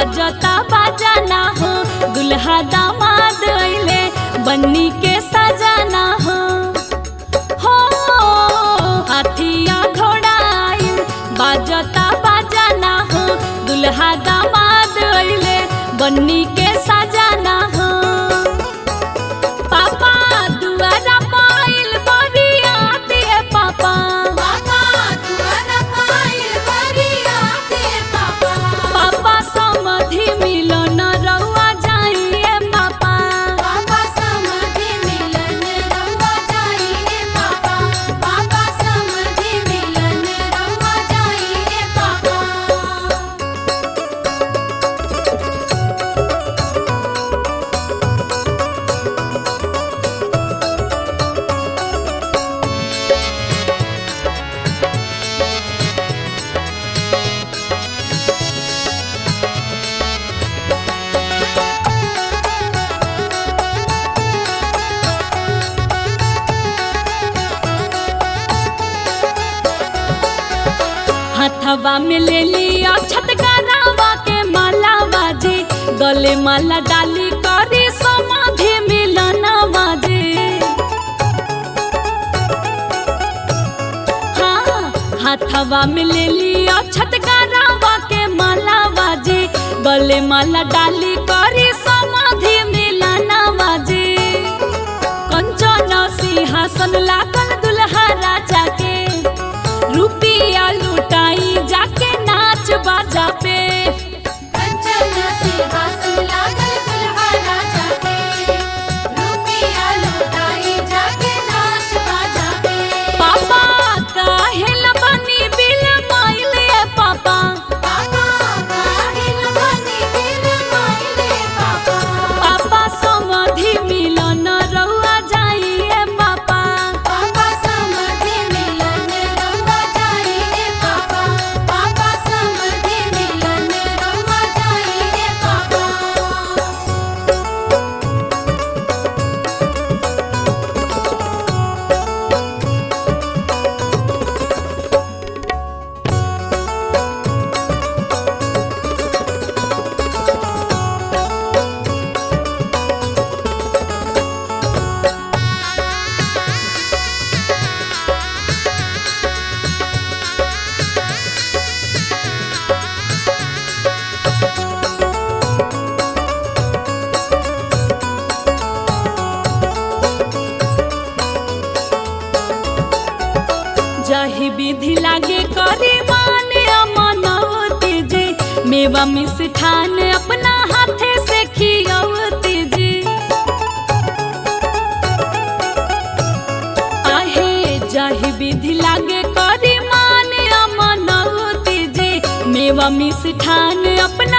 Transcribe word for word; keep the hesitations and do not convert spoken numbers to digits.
बाजता बाजाना हो, दुल्हा दामाद अइले बन्नी के सजाना हो। हो हाथिया घोड़ा आइल बाजता बाजाना हो, दुल्हा दामाद अइले बन्नी के सजाना हो। पापा दुआरा पाइल बरियाती है पापा, पापा दुआरा पाइल बरियाती है पापा। पापा समधि मिलन रउआ जाइए पापा, पापा समधि मिलन रउआ जाइए पापा। पापा समधि मिलन रउआ जाइए पापा। हथवा में ले लिया छतगरावा के माला बाजे, गले माला डाली करी समाधि मिलन बाजे। हाँ हथवा में ले लिया छतगरावा के माला बाजे, गले माला डाली करी समाधि मिलन बाजे। कंचन सिंहासन लागल दुल्हा राजा के, रुपिया लुटाई जाके नाच बाजा पे। कंचन सिंहासन लागल दुल्हा राजा के, रुपिया लुटाई जाके नाच बाजा पे। पापा काहेला बनी बिल माइल ए पापा, पापा काहेला बनी बिल माइले पापा। पापा समधि मिलन रउआ जाइए पापा। पापा समधि मिलन रउआ जाइए पापा। पापा समधि मिलन रउआ जाइए पापा। जही विधि लागे करी माने अमनौती जी, मेवा मिष्ठान अपना हाथे से खियौती जी। आहे जही विधि लागे करी माने अमनौती जी, मेवा मिष्ठान अपना